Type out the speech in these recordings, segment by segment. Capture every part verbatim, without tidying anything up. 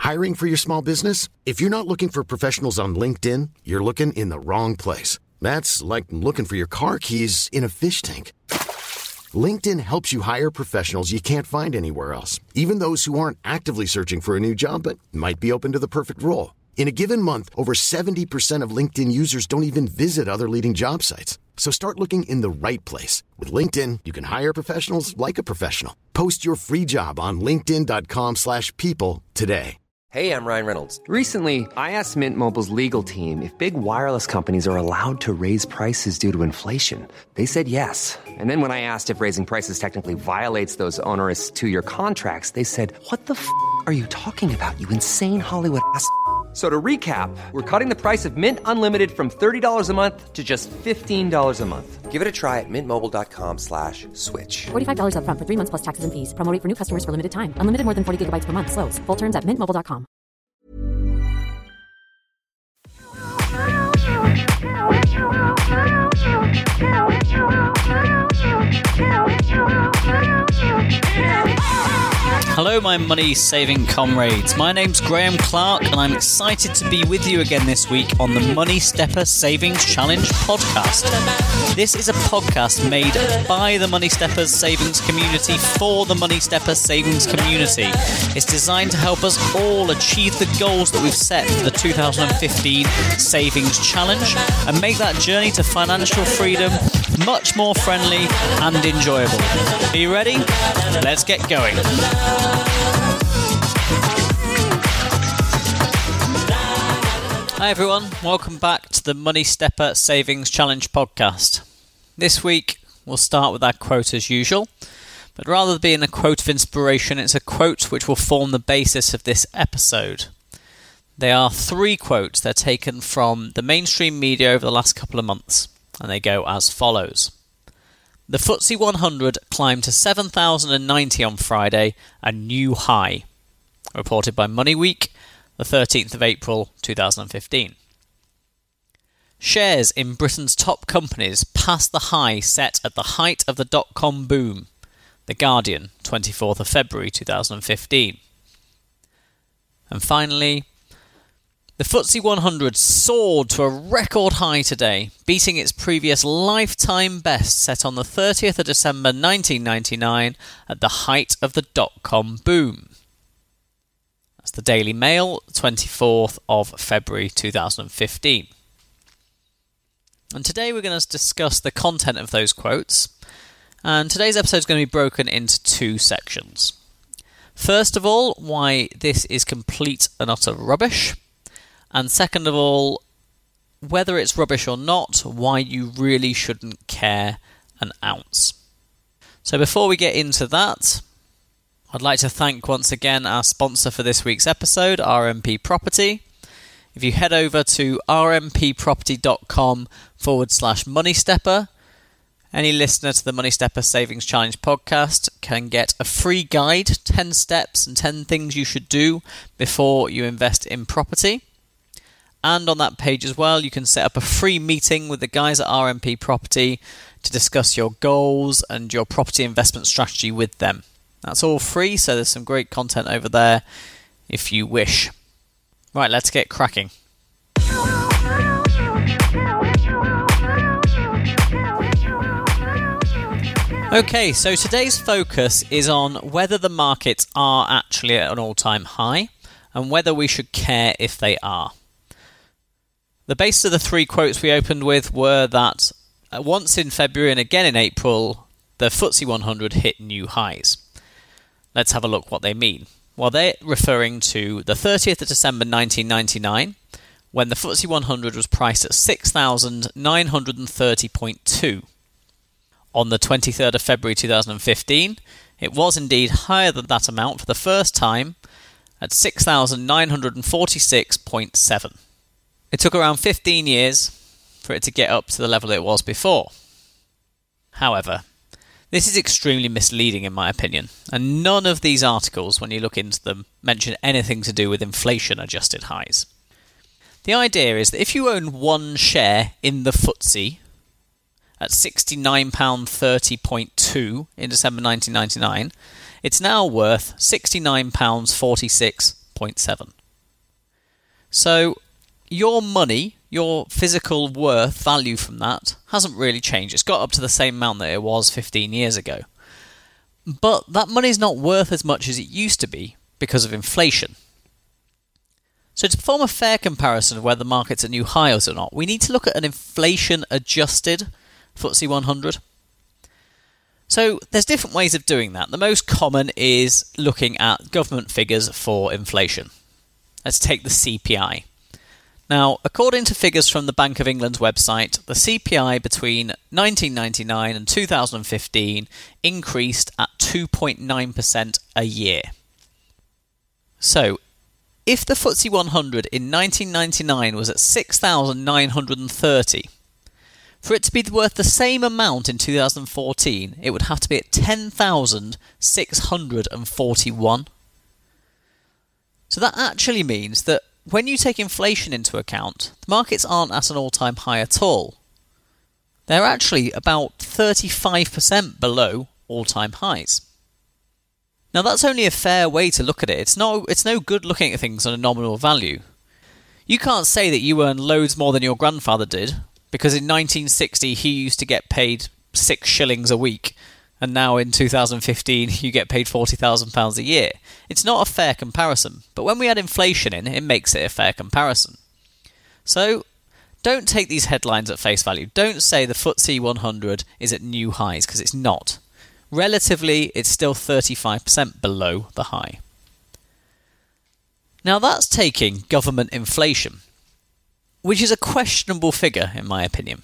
Hiring for your small business? If you're not looking for professionals on LinkedIn, you're looking in the wrong place. That's like looking for your car keys in a fish tank. LinkedIn helps you hire professionals you can't find anywhere else, even those who aren't actively searching for a new job but might be open to the perfect role. In a given month, over seventy percent of LinkedIn users don't even visit other leading job sites. So start looking in the right place. With LinkedIn, you can hire professionals like a professional. Post your free job on linkedin.com slash people today. Hey, I'm Ryan Reynolds. Recently, I asked Mint Mobile's legal team if big wireless companies are allowed to raise prices due to inflation. They said yes. And then when I asked if raising prices technically violates those onerous two-year contracts, they said, what the f*** are you talking about, you insane Hollywood ass f- So to recap, we're cutting the price of Mint Unlimited from thirty dollars a month to just fifteen dollars a month. Give it a try at mintmobile.com slash switch. forty-five dollars up front for three months plus taxes and fees. Promo rate for new customers for limited time. Unlimited more than forty gigabytes per month. Slows full terms at mint mobile dot com. Hello, my money-saving comrades. My name's Graham Clark, and I'm excited to be with you again this week on the Money Stepper Savings Challenge podcast. This is a podcast made by the Money Steppers Savings community for the Money Stepper Savings community. It's designed to help us all achieve the goals that we've set for the two thousand fifteen Savings Challenge and make that journey to financial freedom much more friendly and enjoyable. Are you ready? Let's get going. Hi everyone, welcome back to the Money Stepper Savings Challenge podcast. This week we'll start with our quote as usual, but rather than being a quote of inspiration, it's a quote which will form the basis of this episode. They are three quotes. They're taken from the mainstream media over the last couple of months, and they go as follows. The F T S E one hundred climbed to seven thousand ninety on Friday, a new high. Reported by MoneyWeek, the thirteenth of April two thousand fifteen. Shares in Britain's top companies passed the high set at the height of the dot-com boom. The Guardian, twenty-fourth of February two thousand fifteen. And finally, the F T S E one hundred soared to a record high today, beating its previous lifetime best set on the thirtieth of December nineteen ninety-nine at the height of the dot-com boom. That's the Daily Mail, twenty-fourth of February two thousand fifteen. And today we're going to discuss the content of those quotes, and today's episode is going to be broken into two sections. First of all, why this is complete and utter rubbish. And second of all, whether it's rubbish or not, why you really shouldn't care an ounce. So before we get into that, I'd like to thank once again our sponsor for this week's episode, R M P Property. If you head over to rmpproperty.com forward slash moneystepper, any listener to the Money Stepper Savings Challenge podcast can get a free guide, ten steps and ten things you should do before you invest in property. And on that page as well, you can set up a free meeting with the guys at R M P Property to discuss your goals and your property investment strategy with them. That's all free, so there's some great content over there if you wish. Right, let's get cracking. Okay, so today's focus is on whether the markets are actually at an all-time high and whether we should care if they are. The basis of the three quotes we opened with were that once in February and again in April, the F T S E one hundred hit new highs. Let's have a look what they mean. Well, they're referring to the thirtieth of December nineteen ninety-nine, when the F T S E one hundred was priced at six thousand nine hundred thirty point two. On the twenty-third of February two thousand fifteen, it was indeed higher than that amount for the first time at six thousand nine hundred forty-six point seven. It took around fifteen years for it to get up to the level it was before. However, this is extremely misleading in my opinion, and none of these articles, when you look into them, mention anything to do with inflation-adjusted highs. The idea is that if you own one share in the F T S E at sixty-nine pounds thirty point two in December nineteen ninety-nine, it's now worth sixty-nine pounds forty-six point seven. So your money, your physical worth, value from that, hasn't really changed. It's got up to the same amount that it was fifteen years ago. But that money's not worth as much as it used to be because of inflation. So to perform a fair comparison of whether the market's at new highs or not, we need to look at an inflation-adjusted F T S E one hundred. So there's different ways of doing that. The most common is looking at government figures for inflation. Let's take the C P I. Now, according to figures from the Bank of England's website, the C P I between nineteen ninety-nine and two thousand fifteen increased at two point nine percent a year. So, if the F T S E one hundred in nineteen ninety-nine was at six thousand nine hundred thirty, for it to be worth the same amount in two thousand fourteen, it would have to be at ten thousand six hundred forty-one. So that actually means that when you take inflation into account, the markets aren't at an all-time high at all. They're actually about thirty-five percent below all-time highs. Now that's only a fair way to look at it. It's no, it's no good looking at things on a nominal value. You can't say that you earn loads more than your grandfather did, because in nineteen sixty he used to get paid six shillings a week, and now in two thousand fifteen you get paid forty thousand pounds a year. It's not a fair comparison, but when we add inflation in, it makes it a fair comparison. So, don't take these headlines at face value. Don't say the F T S E one hundred is at new highs, because it's not. Relatively, it's still thirty-five percent below the high. Now that's taking government inflation, which is a questionable figure in my opinion.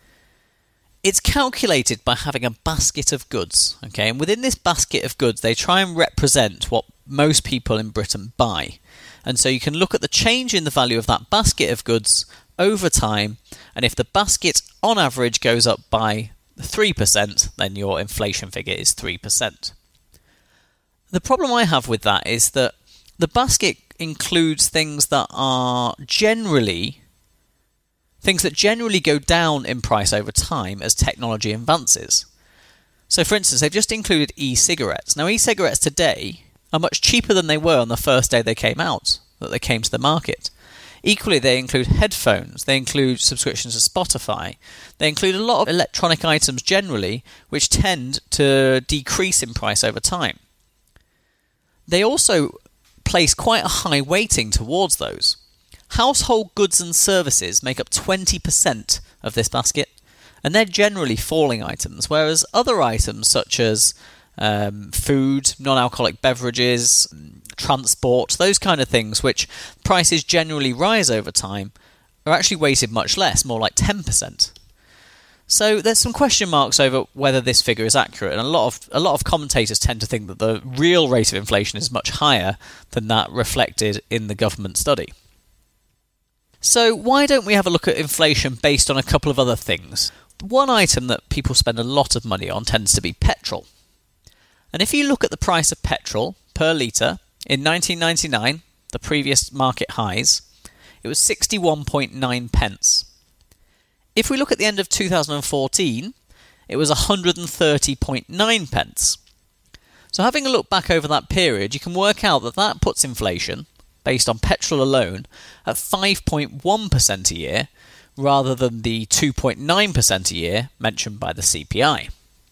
It's calculated by having a basket of goods, okay? And within this basket of goods, they try and represent what most people in Britain buy. And so you can look at the change in the value of that basket of goods over time, and if the basket on average goes up by three percent, then your inflation figure is three percent. The problem I have with that is that the basket includes things that are generally things that generally go down in price over time as technology advances. So for instance, they've just included e-cigarettes. Now e-cigarettes today are much cheaper than they were on the first day they came out, that they came to the market. Equally, they include headphones, they include subscriptions to Spotify, they include a lot of electronic items generally, which tend to decrease in price over time. They also place quite a high weighting towards those. Household goods and services make up twenty percent of this basket, and they're generally falling items, whereas other items such as um, food, non-alcoholic beverages, transport, those kind of things which prices generally rise over time, are actually weighted much less, more like ten percent. So there's some question marks over whether this figure is accurate, and a lot of a lot of commentators tend to think that the real rate of inflation is much higher than that reflected in the government study. So why don't we have a look at inflation based on a couple of other things? One item that people spend a lot of money on tends to be petrol. And if you look at the price of petrol per litre, in nineteen ninety-nine, the previous market highs, it was sixty-one point nine pence. If we look at the end of two thousand fourteen, it was one hundred thirty point nine pence. So having a look back over that period, you can work out that that puts inflation, based on petrol alone, at five point one percent a year, rather than the two point nine percent a year mentioned by the C P I.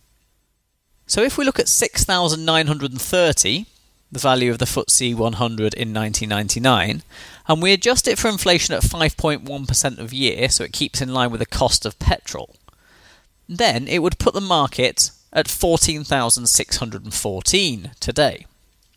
So if we look at six thousand nine hundred thirty, the value of the F T S E one hundred in nineteen ninety-nine, and we adjust it for inflation at five point one percent of year, so it keeps in line with the cost of petrol, then it would put the market at fourteen thousand six hundred fourteen today.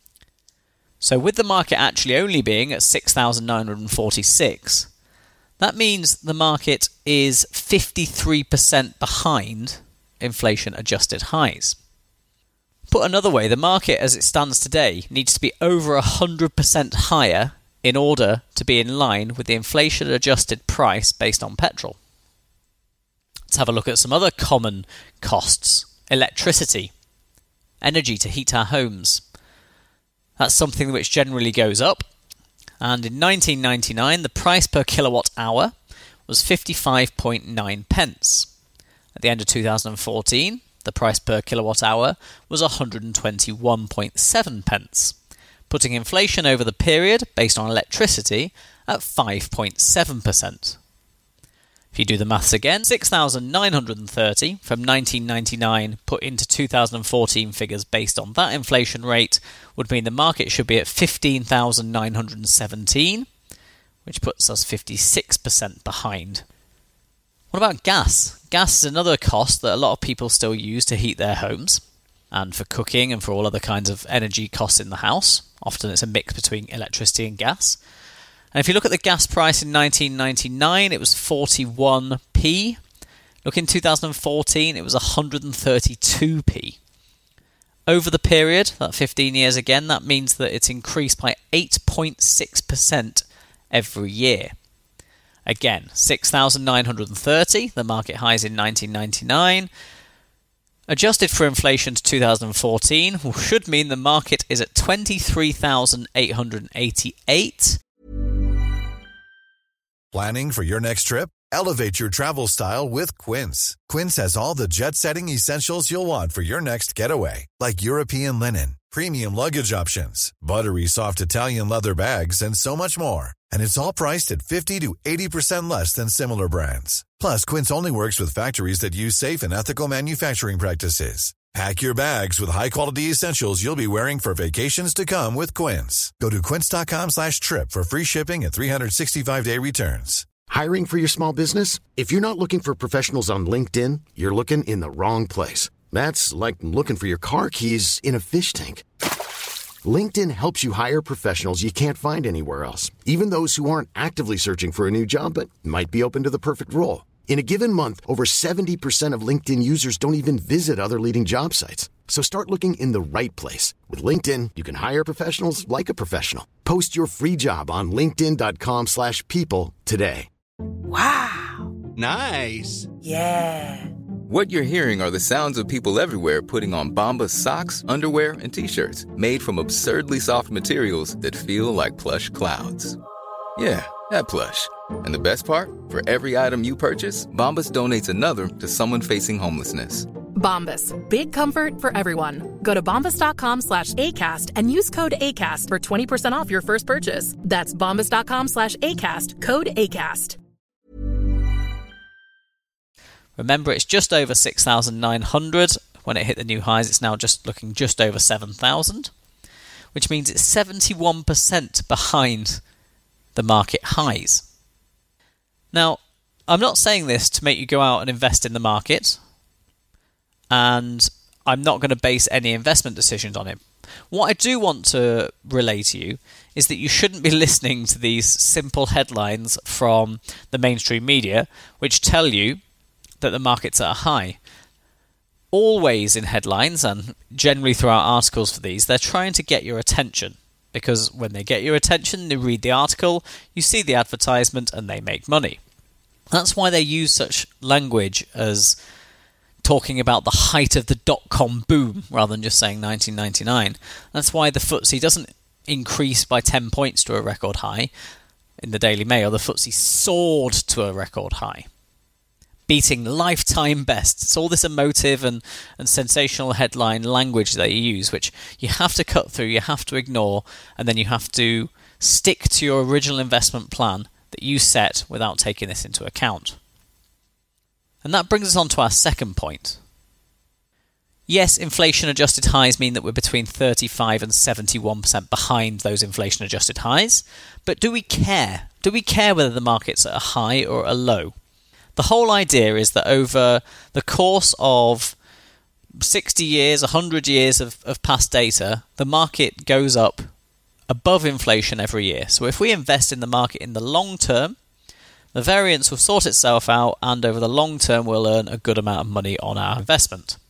So with the market actually only being at six thousand nine hundred forty-six, that means the market is fifty-three percent behind inflation-adjusted highs. Put another way, the market as it stands today needs to be over one hundred percent higher in order to be in line with the inflation-adjusted price based on petrol. Let's have a look at some other common costs. Electricity, energy to heat our homes. That's something which generally goes up. And in nineteen ninety-nine, the price per kilowatt hour was fifty-five point nine pence. At the end of two thousand fourteen, the price per kilowatt hour was one hundred twenty-one point seven pence. putting inflation over the period based on electricity at five point seven percent. If you do the maths again, six thousand nine hundred thirty from nineteen ninety-nine put into two thousand fourteen figures based on that inflation rate would mean the market should be at fifteen thousand nine hundred seventeen, which puts us fifty-six percent behind. What about gas? Gas is another cost that a lot of people still use to heat their homes and for cooking and for all other kinds of energy costs in the house. Often it's a mix between electricity and gas. And if you look at the gas price in nineteen ninety-nine, it was forty-one p. Look in two thousand fourteen, it was one hundred thirty-two p. Over the period, that fifteen years again, that means that it's increased by eight point six percent every year. Again, six thousand nine hundred thirty, the market highs in nineteen ninety-nine. Adjusted for inflation to two thousand fourteen, should mean the market is at twenty-three thousand eight hundred eighty-eight. Planning for your next trip? Elevate your travel style with Quince. Quince has all the jet-setting essentials you'll want for your next getaway, like European linen, premium luggage options, buttery soft Italian leather bags, and so much more. And it's all priced at fifty to eighty percent less than similar brands. Plus, Quince only works with factories that use safe and ethical manufacturing practices. Pack your bags with high-quality essentials you'll be wearing for vacations to come with Quince. Go to quince.com slash trip for free shipping and three sixty-five day returns. Hiring for your small business? If you're not looking for professionals on LinkedIn, you're looking in the wrong place. That's like looking for your car keys in a fish tank. LinkedIn helps you hire professionals you can't find anywhere else, even those who aren't actively searching for a new job but might be open to the perfect role. In a given month, over seventy percent of LinkedIn users don't even visit other leading job sites. So start looking in the right place. With LinkedIn, you can hire professionals like a professional. Post your free job on linkedin.com slash people today. Wow. Nice. Yeah. What you're hearing are the sounds of people everywhere putting on Bombas socks, underwear, and T-shirts made from absurdly soft materials that feel like plush clouds. Yeah, that plush. And the best part? For every item you purchase, Bombas donates another to someone facing homelessness. Bombas. Big comfort for everyone. Go to bombas.com slash ACAST and use code ACAST for twenty percent off your first purchase. That's bombas.com slash ACAST. Code ACAST. Remember, it's just over six thousand nine hundred. When it hit the new highs, it's now just looking just over seven thousand, which means it's seventy-one percent behind the market highs. Now, I'm not saying this to make you go out and invest in the market, and I'm not going to base any investment decisions on it. What I do want to relay to you is that you shouldn't be listening to these simple headlines from the mainstream media, which tell you that the market's at a high. Always in headlines, and generally throughout articles for these, they're trying to get your attention. Because when they get your attention, you read the article, you see the advertisement, and they make money. That's why they use such language as talking about the height of the dot-com boom, rather than just saying nineteen ninety-nine. That's why the F T S E doesn't increase by ten points to a record high. In the Daily Mail, the F T S E soared to a record high, beating lifetime bests. It's all this emotive and, and sensational headline language that you use, which you have to cut through, you have to ignore, and then you have to stick to your original investment plan that you set without taking this into account. And that brings us on to our second point. Yes, inflation-adjusted highs mean that we're between thirty-five and seventy-one percent behind those inflation-adjusted highs, but do we care? Do we care whether the market's at a high or a low? The whole idea is that over the course of sixty years, one hundred years of, of past data, the market goes up above inflation every year. So if we invest in the market in the long term, the variance will sort itself out, and over the long term we'll earn a good amount of money on our investment.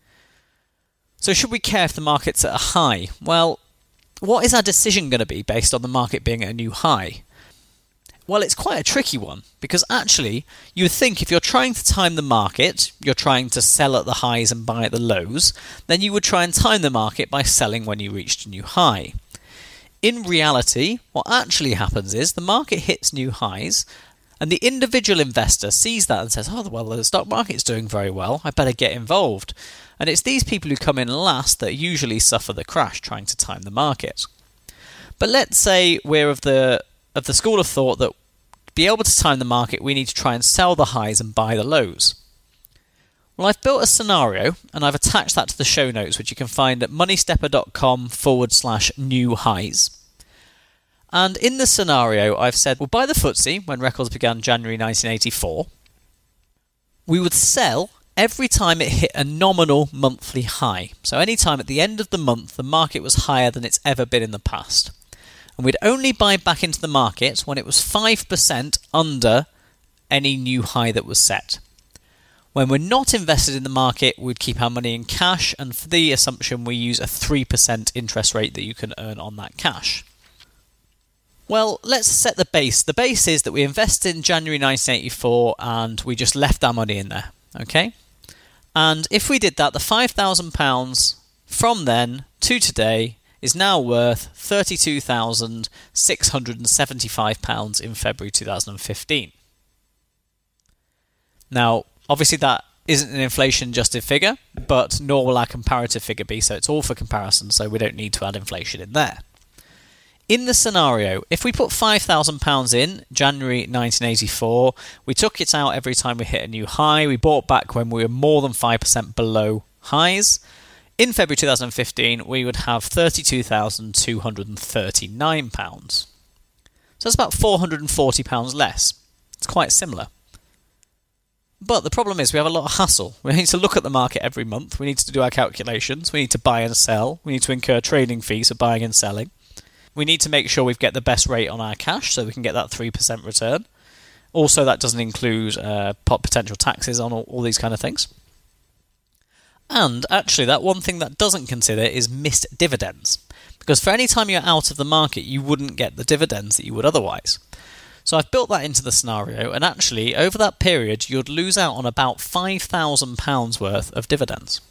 So should we care if the market's at a high? Well, what is our decision going to be based on the market being at a new high? Well, it's quite a tricky one, because actually you would think if you're trying to time the market, you're trying to sell at the highs and buy at the lows, then you would try and time the market by selling when you reached a new high. In reality, what actually happens is the market hits new highs, and the individual investor sees that and says, oh, well, the stock market's doing very well, I better get involved. And it's these people who come in last that usually suffer the crash trying to time the market. But let's say we're of the of the school of thought that to be able to time the market, we need to try and sell the highs and buy the lows. Well, I've built a scenario and I've attached that to the show notes, which you can find at moneystepper.com forward slash new highs. And in the scenario, I've said we'll buy the F T S E when records began January nineteen eighty-four. We would sell every time it hit a nominal monthly high. So any time at the end of the month, the market was higher than it's ever been in the past. And we'd only buy back into the market when it was five percent under any new high that was set. When we're not invested in the market, we'd keep our money in cash, and for the assumption we use a three percent interest rate that you can earn on that cash. Well, let's set the base. The base is that we invested in January nineteen eighty-four and we just left our money in there, okay? And if we did that, the five thousand pounds from then to today is now worth thirty-two thousand six hundred seventy-five pounds in February two thousand fifteen. Now, obviously that isn't an inflation-adjusted figure, but nor will our comparative figure be, so it's all for comparison, so we don't need to add inflation in there. In the scenario, if we put five thousand pounds in January nineteen eighty-four, we took it out every time we hit a new high, we bought back when we were more than five percent below highs. In February two thousand fifteen, we would have thirty-two thousand two hundred thirty-nine pounds. So that's about four hundred forty pounds less. It's quite similar. But the problem is we have a lot of hassle. We need to look at the market every month. We need to do our calculations. We need to buy and sell. We need to incur trading fees for buying and selling. We need to make sure we get the best rate on our cash so we can get that three percent return. Also, that doesn't include uh, potential taxes on all, all these kind of things. And actually, that one thing that doesn't consider is missed dividends. Because for any time you're out of the market, you wouldn't get the dividends that you would otherwise. So I've built that into the scenario, and actually, over that period, you'd lose out on about five thousand pounds worth of dividends.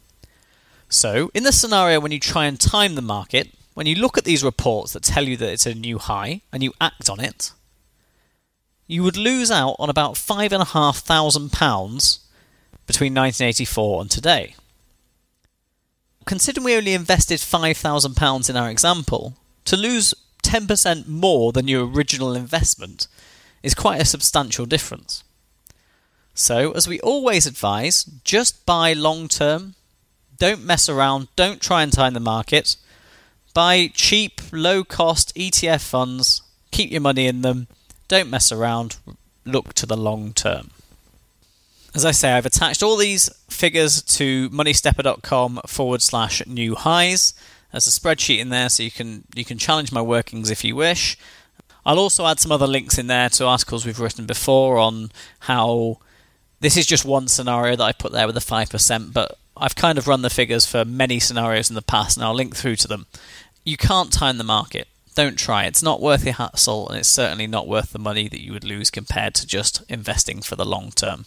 So, in the scenario when you try and time the market, when you look at these reports that tell you that it's a new high, and you act on it, you would lose out on about five thousand five hundred pounds between nineteen eighty-four and today. Considering we only invested five thousand pounds in our example, to lose ten percent more than your original investment is quite a substantial difference. So, as we always advise, just buy long term, don't mess around, don't try and time the market, buy cheap, low cost E T F funds, keep your money in them, don't mess around, look to the long term. As I say, I've attached all these figures to moneystepper.com forward slash new highs. There's a spreadsheet in there so you can you can challenge my workings if you wish. I'll also add some other links in there to articles we've written before on how this is just one scenario that I put there with the five percent, but I've kind of run the figures for many scenarios in the past and I'll link through to them. You can't time the market. Don't try. It's not worth the hassle, and it's certainly not worth the money that you would lose compared to just investing for the long term.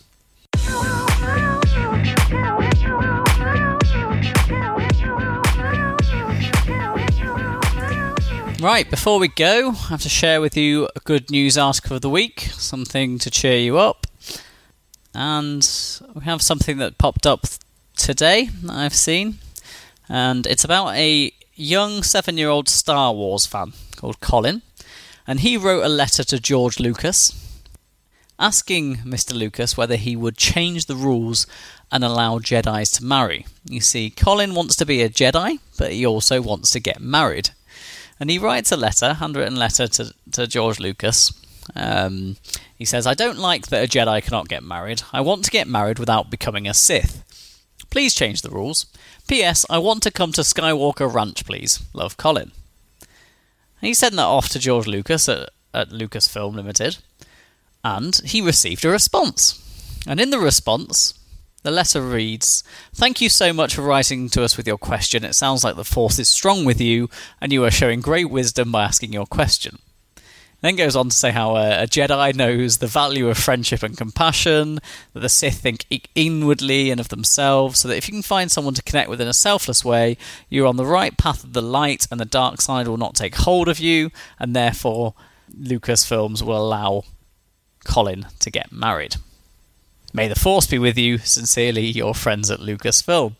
Right, before we go, I have to share with you a good news article of the week, something to cheer you up. And we have something that popped up today that I've seen, and it's about a young seven-year-old Star Wars fan called Colin, and he wrote a letter to George Lucas asking Mister Lucas whether he would change the rules and allow Jedis to marry. You see, Colin wants to be a Jedi, but he also wants to get married. And he writes a letter, handwritten letter to, to George Lucas. Um, he says, "I don't like that a Jedi cannot get married. I want to get married without becoming a Sith. Please change the rules. P S. I want to come to Skywalker Ranch, please. Love, Colin." And he sent that off to George Lucas at, at Lucasfilm Limited, and he received a response. And in the response, the letter reads, "Thank you so much for writing to us with your question. It sounds like the Force is strong with you, and you are showing great wisdom by asking your question." Then goes on to say how a, a Jedi knows the value of friendship and compassion, that the Sith think inwardly and of themselves, so that if you can find someone to connect with in a selfless way, you're on the right path of the light and the dark side will not take hold of you, and therefore Lucasfilms will allow Colin to get married. May the Force be with you. Sincerely, your friends at Lucasfilm.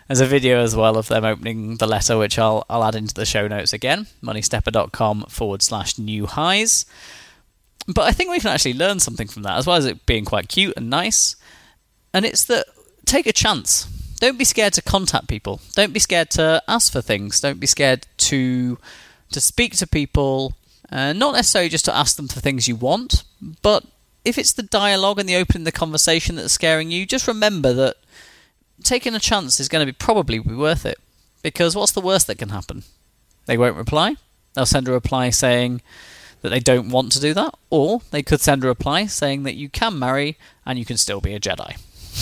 There's a video as well of them opening the letter, which I'll I'll add into the show notes again, moneystepper.com forward slash new highs. But I think we can actually learn something from that, as well as it being quite cute and nice. And it's that, take a chance. Don't be scared to contact people. Don't be scared to ask for things. Don't be scared to to speak to people, uh, not necessarily just to ask them for things you want, but if it's the dialogue and the opening the conversation that's scaring you, just remember that taking a chance is going to be probably be worth it. Because what's the worst that can happen? They won't reply. They'll send a reply saying that they don't want to do that, or they could send a reply saying that you can marry and you can still be a Jedi.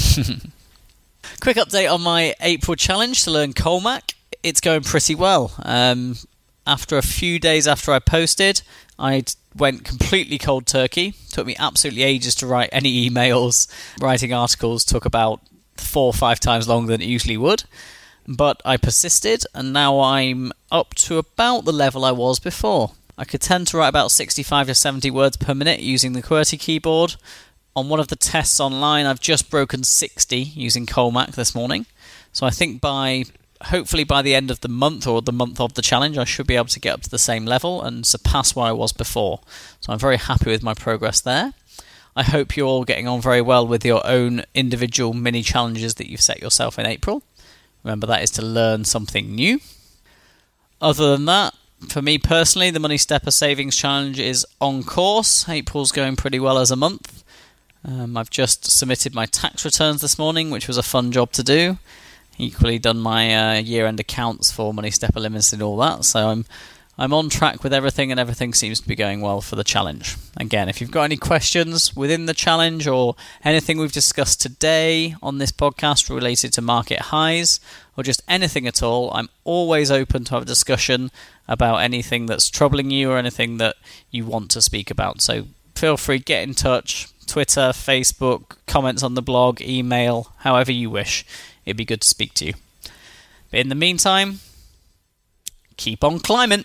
Quick update on my April challenge to learn Colemak. It's going pretty well. Um, after a few days after I posted, I went completely cold turkey. Took me absolutely ages to write any emails. Writing articles took about four or five times longer than it usually would. But I persisted, and now I'm up to about the level I was before. I could tend to write about sixty-five to seventy words per minute using the QWERTY keyboard. On one of the tests online, I've just broken sixty using Colemak this morning. So I think by, hopefully by the end of the month or the month of the challenge, I should be able to get up to the same level and surpass where I was before. So I'm very happy with my progress there. I hope you're all getting on very well with your own individual mini challenges that you've set yourself in April. Remember, that is to learn something new. Other than that, for me personally, the Money Stepper Savings Challenge is on course. April's going pretty well as a month. Um, I've just submitted my tax returns this morning, which was a fun job to do. Equally done my uh, year-end accounts for Money Stepper Limited and all that. So I'm I'm on track with everything, and everything seems to be going well for the challenge. Again, if you've got any questions within the challenge or anything we've discussed today on this podcast related to market highs or just anything at all, I'm always open to have a discussion about anything that's troubling you or anything that you want to speak about. So feel free, get in touch. Twitter, Facebook, comments on the blog, email, however you wish. It'd be good to speak to you. But in the meantime, keep on climbing.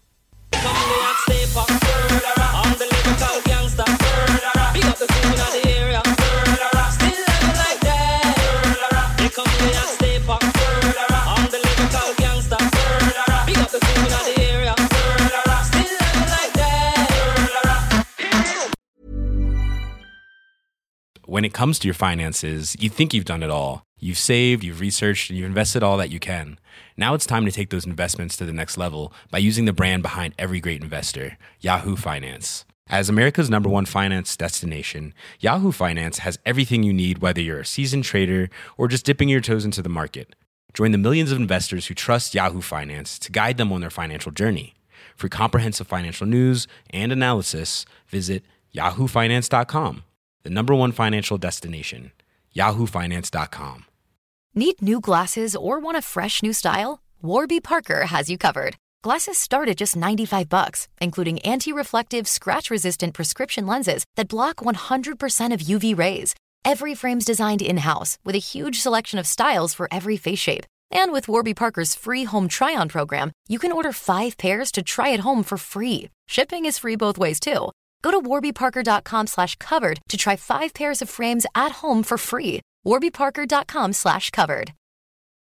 When it comes to your finances, you think you've done it all. You've saved, you've researched, and you've invested all that you can. Now it's time to take those investments to the next level by using the brand behind every great investor, Yahoo Finance. As America's number one finance destination, Yahoo Finance has everything you need, whether you're a seasoned trader or just dipping your toes into the market. Join the millions of investors who trust Yahoo Finance to guide them on their financial journey. For comprehensive financial news and analysis, visit yahoo finance dot com. The number one financial destination, yahoo finance dot com. Need new glasses or want a fresh new style? Warby Parker has you covered. Glasses start at just ninety-five bucks, including anti-reflective, scratch-resistant prescription lenses that block one hundred percent of U V rays. Every frame's designed in-house with a huge selection of styles for every face shape. And with Warby Parker's free home try-on program, you can order five pairs to try at home for free. Shipping is free both ways, too. Go to warby parker dot com slash covered to try five pairs of frames at home for free. warby parker dot com slash covered.